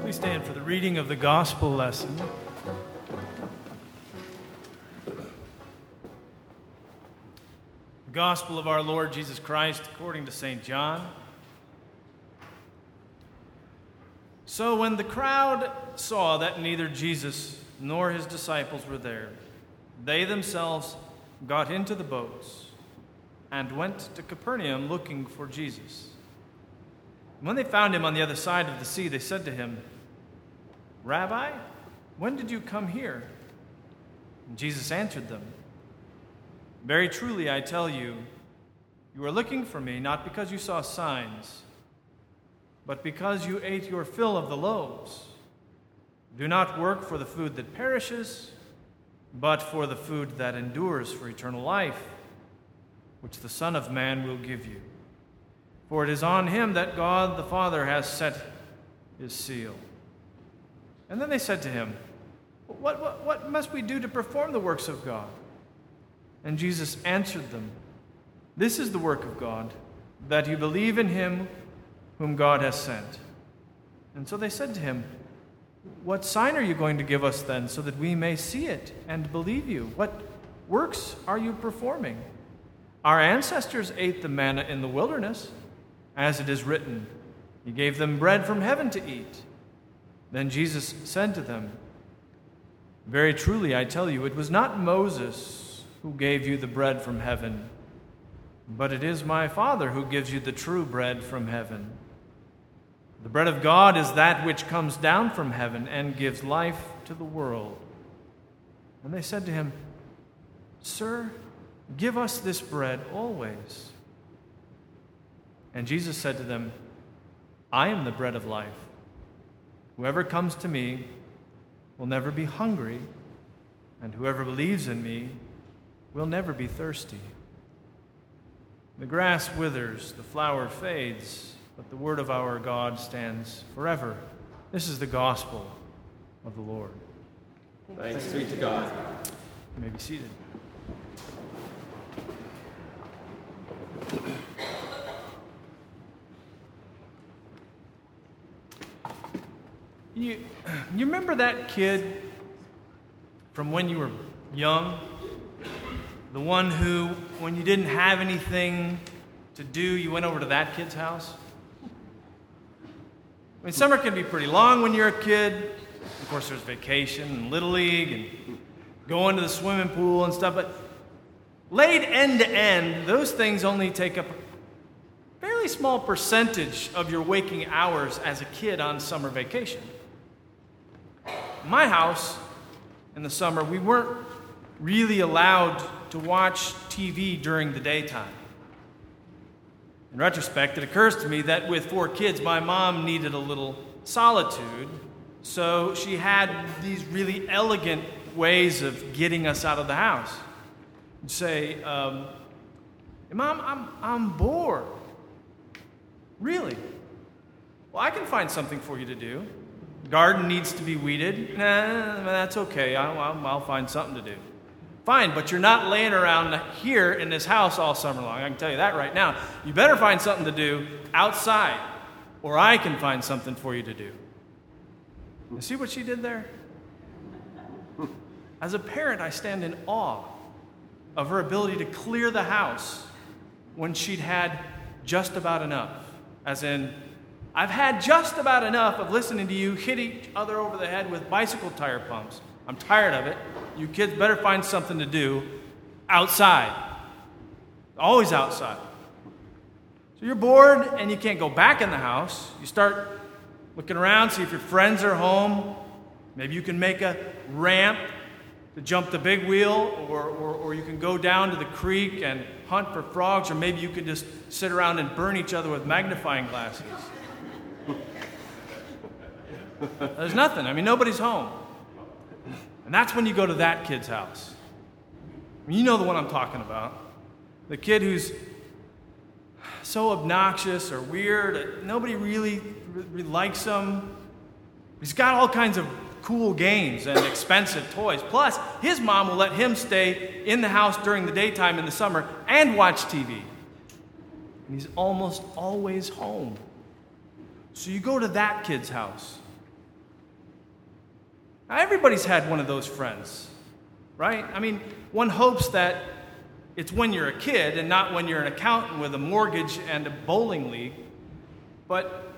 Please stand for the reading of the gospel lesson. The gospel of our Lord Jesus Christ according to St. John. So when the crowd saw that neither Jesus nor his disciples were there, they themselves got into the boats and went to Capernaum looking for Jesus. When they found him on the other side of the sea, they said to him, "Rabbi, when did you come here?" And Jesus answered them, "Very truly I tell you, you are looking for me not because you saw signs, but because you ate your fill of the loaves. Do not work for the food that perishes, but for the food that endures for eternal life, which the Son of Man will give you. For it is on him that God the Father has set his seal." And then they said to him, What must we do to perform the works of God?" And Jesus answered them, "This is the work of God, that you believe in him whom God has sent." And so they said to him, "What sign are you going to give us then, so that we may see it and believe you? What works are you performing? Our ancestors ate the manna in the wilderness. As it is written, he gave them bread from heaven to eat." Then Jesus said to them, "Very truly I tell you, it was not Moses who gave you the bread from heaven, but it is my Father who gives you the true bread from heaven. The bread of God is that which comes down from heaven and gives life to the world." And they said to him, "Sir, give us this bread always." And Jesus said to them, "I am the bread of life. Whoever comes to me will never be hungry, and whoever believes in me will never be thirsty. The grass withers, the flower fades, but the word of our God stands forever." This is the gospel of the Lord. Thanks be to God. You may be seated. You remember that kid from when you were young? The one who, when you didn't have anything to do, you went over to that kid's house? I mean, summer can be pretty long when you're a kid. Of course, there's vacation and Little League and going to the swimming pool and stuff, but laid end to end, those things only take up a fairly small percentage of your waking hours as a kid on summer vacation. In my house, in the summer, we weren't really allowed to watch TV during the daytime. In retrospect, it occurs to me that with 4 kids, my mom needed a little solitude, so she had these really elegant ways of getting us out of the house. She'd say, "Hey, Mom, I'm bored." "Really? Well, I can find something for you to do. Garden needs to be weeded." "Nah, that's okay. I'll find something to do." "Fine, but you're not laying around here in this house all summer long. I can tell you that right now. You better find something to do outside, or I can find something for you to do." You see what she did there? As a parent, I stand in awe of her ability to clear the house when she'd had just about enough. As in, I've had just about enough of listening to you hit each other over the head with bicycle tire pumps. I'm tired of it. You kids better find something to do outside. Always outside. So you're bored and you can't go back in the house. You start looking around, see if your friends are home. Maybe you can make a ramp to jump the big wheel, or you can go down to the creek and hunt for frogs, or maybe you could just sit around and burn each other with magnifying glasses. There's nothing. I mean, nobody's home. And that's when you go to that kid's house. I mean, you know the one I'm talking about. The kid who's so obnoxious or weird, nobody really likes him. He's got all kinds of cool games and expensive toys. Plus, his mom will let him stay in the house during the daytime in the summer and watch TV. And he's almost always home. So you go to that kid's house. Now, everybody's had one of those friends, right? I mean, one hopes that it's when you're a kid and not when you're an accountant with a mortgage and a bowling league. But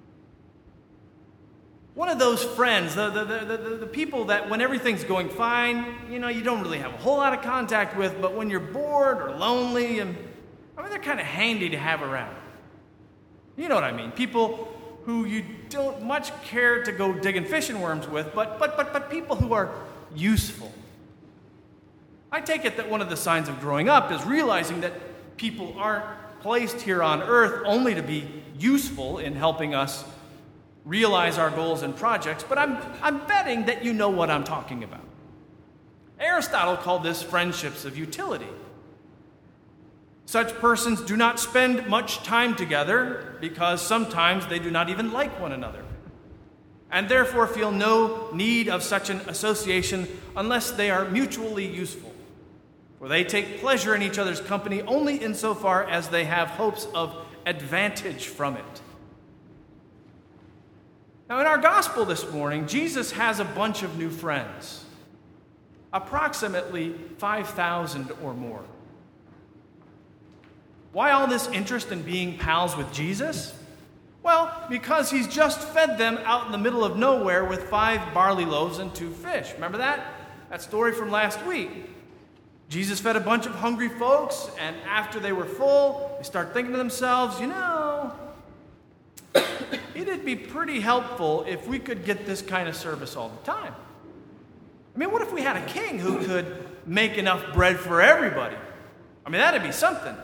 one of those friends, the people that when everything's going fine, you don't really have a whole lot of contact with, but when you're bored or lonely, they're kind of handy to have around. You know what I mean? People who you don't much care to go digging fishing worms with, but people who are useful. I take it that one of the signs of growing up is realizing that people aren't placed here on earth only to be useful in helping us realize our goals and projects, but I'm betting that you know what I'm talking about. Aristotle called this friendships of utility. Such persons do not spend much time together because sometimes they do not even like one another, and therefore feel no need of such an association unless they are mutually useful. For they take pleasure in each other's company only insofar as they have hopes of advantage from it. Now, in our gospel this morning, Jesus has a bunch of new friends, approximately 5,000 or more. Why all this interest in being pals with Jesus? Well, because he's just fed them out in the middle of nowhere with 5 barley loaves and 2 fish. Remember that? That story from last week. Jesus fed a bunch of hungry folks, and after they were full, they start thinking to themselves, it'd be pretty helpful if we could get this kind of service all the time. What if we had a king who could make enough bread for everybody? That'd be something.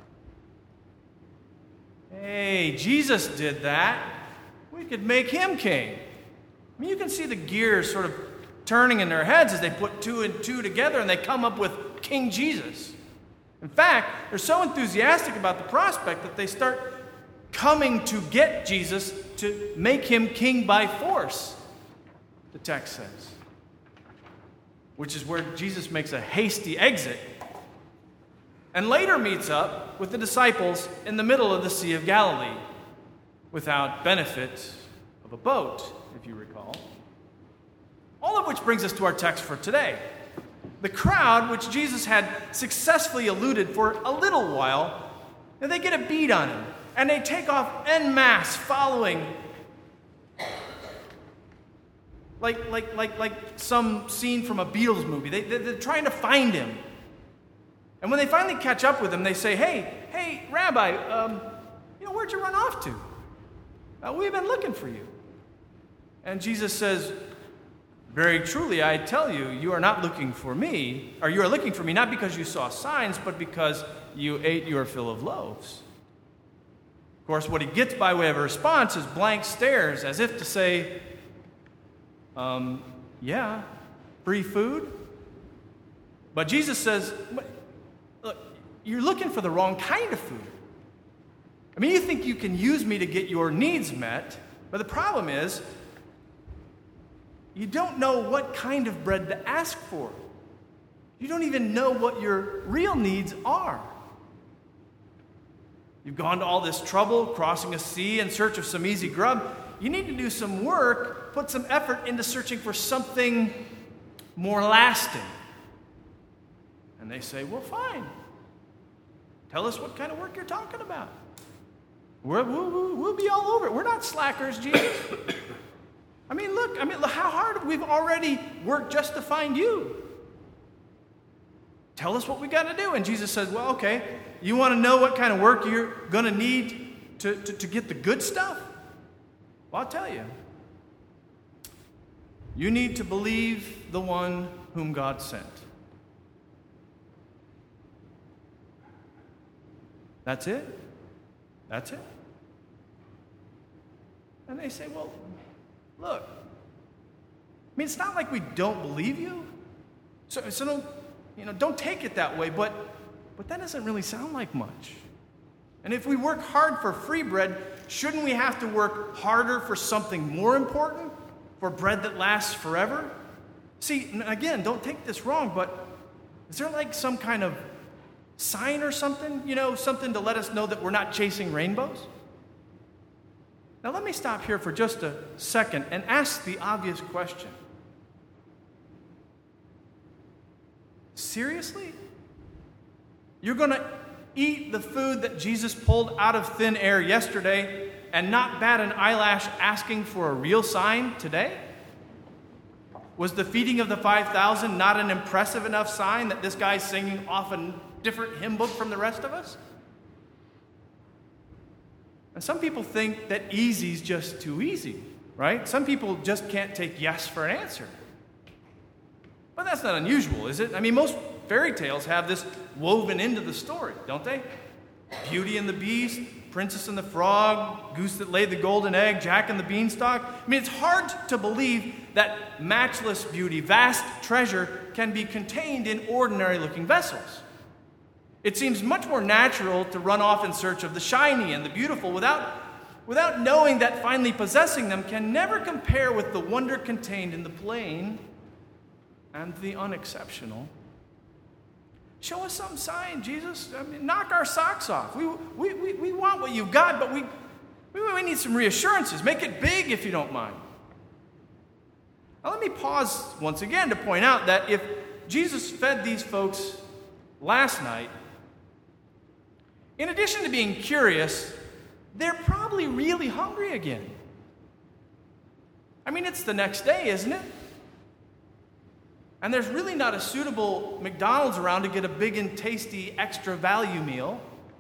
Hey, Jesus did that. We could make him king. You can see the gears sort of turning in their heads as they put 2 and 2 together and they come up with King Jesus. In fact, they're so enthusiastic about the prospect that they start coming to get Jesus to make him king by force, the text says. Which is where Jesus makes a hasty exit and later meets up with the disciples in the middle of the Sea of Galilee without benefit of a boat, if you recall. All of which brings us to our text for today. The crowd, which Jesus had successfully eluded for a little while, and they get a beat on him, and they take off en masse following like some scene from a Beatles movie. They're trying to find him. And when they finally catch up with him, they say, hey, Rabbi, where'd you run off to? We've been looking for you. And Jesus says, very truly, I tell you, you are not looking for me, or you are looking for me not because you saw signs, but because you ate your fill of loaves. Of course, what he gets by way of a response is blank stares, as if to say, yeah, free food? But Jesus says, look, you're looking for the wrong kind of food. You think you can use me to get your needs met, but the problem is, you don't know what kind of bread to ask for. You don't even know what your real needs are. You've gone to all this trouble, crossing a sea in search of some easy grub. You need to do some work, put some effort into searching for something more lasting. And they say, well, fine. Tell us what kind of work you're talking about. We'll be all over it. We're not slackers, Jesus. Look how hard we've already worked just to find you. Tell us what we got to do. And Jesus says, well, okay, you want to know what kind of work you're going to need to get the good stuff? Well, I'll tell you. You need to believe the one whom God sent. That's it? That's it? And they say, well, look, it's not like we don't believe you. So don't take it that way, but that doesn't really sound like much. And if we work hard for free bread, shouldn't we have to work harder for something more important? For bread that lasts forever? See, again, don't take this wrong, but is there like some kind of sign or something? Something to let us know that we're not chasing rainbows? Now let me stop here for just a second and ask the obvious question. Seriously? You're going to eat the food that Jesus pulled out of thin air yesterday and not bat an eyelash asking for a real sign today? Was the feeding of the 5,000 not an impressive enough sign that this guy's singing off a different hymn book from the rest of us? And some people think that easy's just too easy, right? Some people just can't take yes for an answer. But that's not unusual, is it? I mean, most fairy tales have this woven into the story, don't they? Beauty and the Beast, Princess and the Frog, Goose that laid the golden egg, Jack and the Beanstalk. I mean, it's hard to believe that matchless beauty, vast treasure, can be contained in ordinary-looking vessels. It seems much more natural to run off in search of the shiny and the beautiful without knowing that finally possessing them can never compare with the wonder contained in the plain and the unexceptional. Show us some sign, Jesus. I mean, knock our socks off. We want what you've got, but we need some reassurances. Make it big if you don't mind. Now let me pause once again to point out that if Jesus fed these folks last night, in addition to being curious, they're probably really hungry again. I mean, it's the next day, isn't it? And there's really not a suitable McDonald's around to get a big and tasty extra value meal.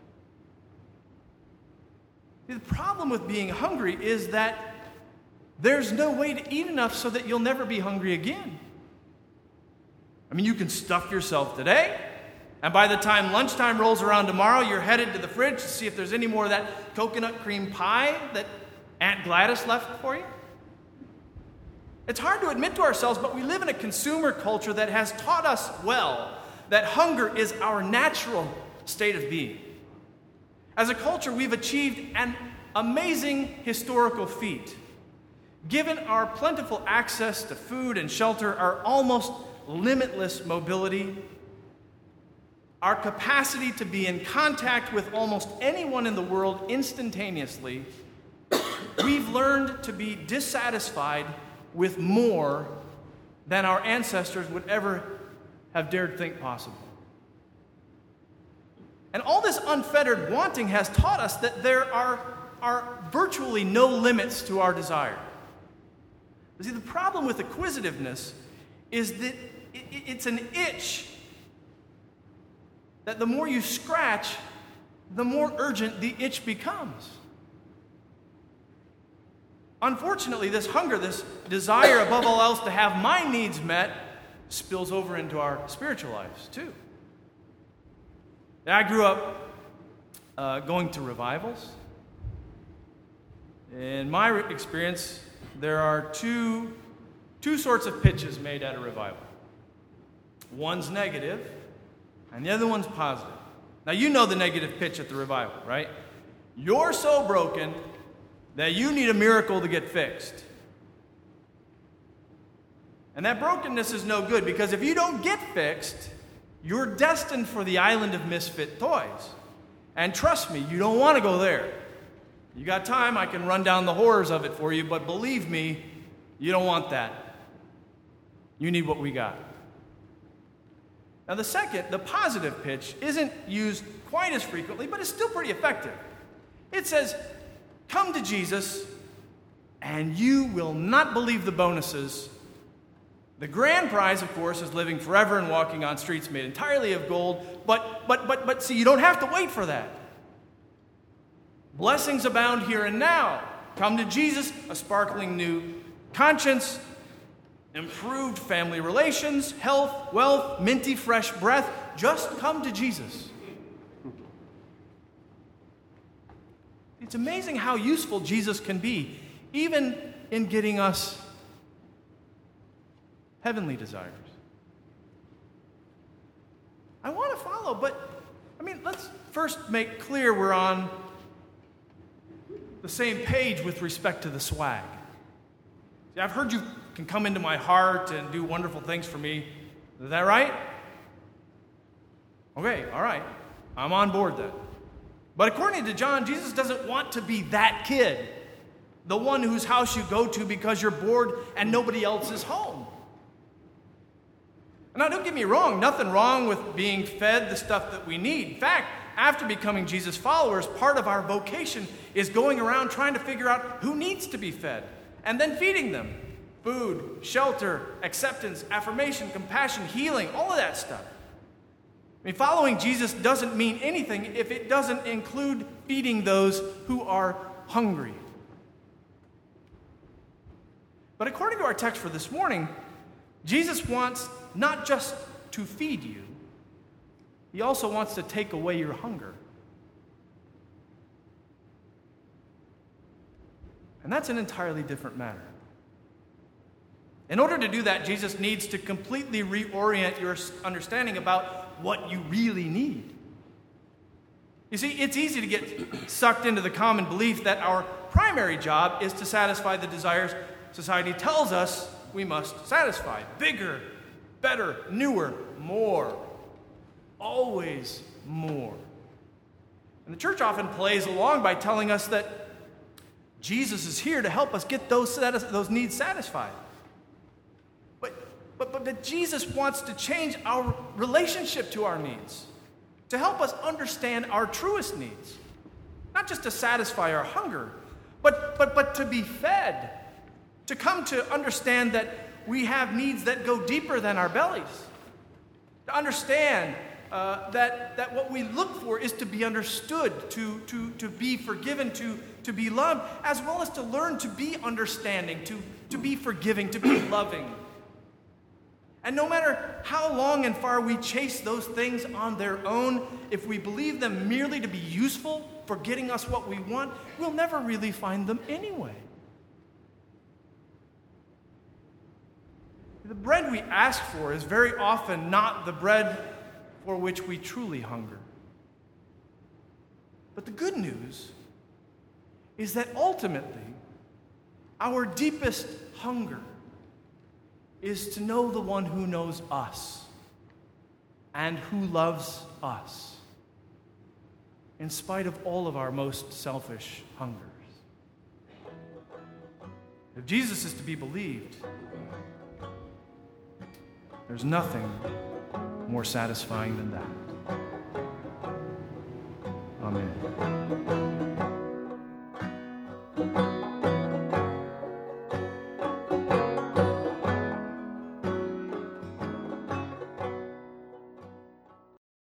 The problem with being hungry is that there's no way to eat enough so that you'll never be hungry again. I mean, you can stuff yourself today, and by the time lunchtime rolls around tomorrow, you're headed to the fridge to see if there's any more of that coconut cream pie that Aunt Gladys left for you. It's hard to admit to ourselves, but we live in a consumer culture that has taught us well that hunger is our natural state of being. As a culture, we've achieved an amazing historical feat. Given our plentiful access to food and shelter, our almost limitless mobility, our capacity to be in contact with almost anyone in the world instantaneously, we've learned to be dissatisfied with more than our ancestors would ever have dared think possible. And all this unfettered wanting has taught us that there are virtually no limits to our desire. You see, the problem with acquisitiveness is that it's an itch that the more you scratch, the more urgent the itch becomes. Unfortunately, this hunger, this desire above all else to have my needs met, spills over into our spiritual lives too. I grew up going to revivals. In my experience, there are two sorts of pitches made at a revival. One's negative, and the other one's positive. Now, you know the negative pitch at the revival, right? You're so broken that you need a miracle to get fixed. And that brokenness is no good, because if you don't get fixed, you're destined for the island of misfit toys. And trust me, you don't want to go there. You got time, I can run down the horrors of it for you, but believe me, you don't want that. You need what we got. Now the second, the positive pitch, isn't used quite as frequently, but it's still pretty effective. It says, come to Jesus, and you will not believe the bonuses. The grand prize, of course, is living forever and walking on streets made entirely of gold. But see, you don't have to wait for that. Blessings abound here and now. Come to Jesus, a sparkling new conscience, improved family relations, health, wealth, minty fresh breath. Just come to Jesus. It's amazing how useful Jesus can be, even in getting us heavenly desires. I want to follow, but let's first make clear we're on the same page with respect to the swag. See, I've heard you can come into my heart and do wonderful things for me. Is that right? Okay, all right. I'm on board then. But according to John, Jesus doesn't want to be that kid, the one whose house you go to because you're bored and nobody else is home. Now, don't get me wrong, nothing wrong with being fed the stuff that we need. In fact, after becoming Jesus followers, part of our vocation is going around trying to figure out who needs to be fed and then feeding them. Food, shelter, acceptance, affirmation, compassion, healing, all of that stuff. I mean, following Jesus doesn't mean anything if it doesn't include feeding those who are hungry. But according to our text for this morning, Jesus wants not just to feed you, he also wants to take away your hunger. And that's an entirely different matter. In order to do that, Jesus needs to completely reorient your understanding about what you really need. You see, it's easy to get sucked into the common belief that our primary job is to satisfy the desires society tells us we must satisfy. Bigger, better, newer, more. Always more. And the church often plays along by telling us that Jesus is here to help us get those needs satisfied. But Jesus wants to change our relationship to our needs, to help us understand our truest needs. Not just to satisfy our hunger, but to be fed, to come to understand that we have needs that go deeper than our bellies, to understand that what we look for is to be understood, to be forgiven, to be loved, as well as to learn to be understanding, to be forgiving, to be loving. And no matter how long and far we chase those things on their own, if we believe them merely to be useful for getting us what we want, we'll never really find them anyway. The bread we ask for is very often not the bread for which we truly hunger. But the good news is that ultimately, our deepest hunger is to know the one who knows us and who loves us, in spite of all of our most selfish hungers. If Jesus is to be believed, there's nothing more satisfying than that. Amen.